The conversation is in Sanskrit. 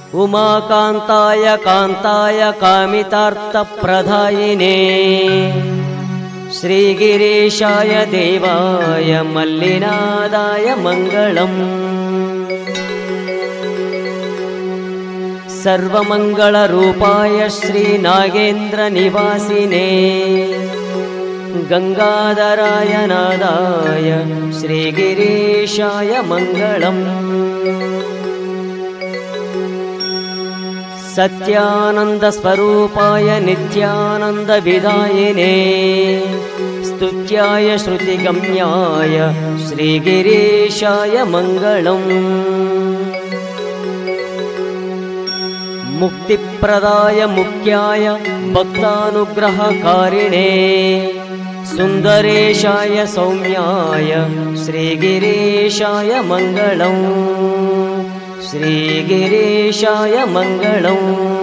उमाकान्ताय कान्ताय कामितार्थप्रदायिने श्रीगिरीशाय देवाय मल्लिनादाय मङ्गलम्। सर्वमङ्गलरूपाय श्रीनागेन्द्रनिवासिने गंगाधराय नादाय श्रीगिरीशाय मङ्गलम्। सत्यानन्दस्वरूपाय नित्यानन्दविदायिने स्तुत्याय श्रुतिगम्याय श्रीगिरीशाय मङ्गलम्। मुक्तिप्रदाय मुक्त्याय भक्तानुग्रहकारिणे सुन्दरेशाय सौम्याय श्रीगिरीशाय मङ्गलम्। श्रीगिरीशाय मङ्गलम्।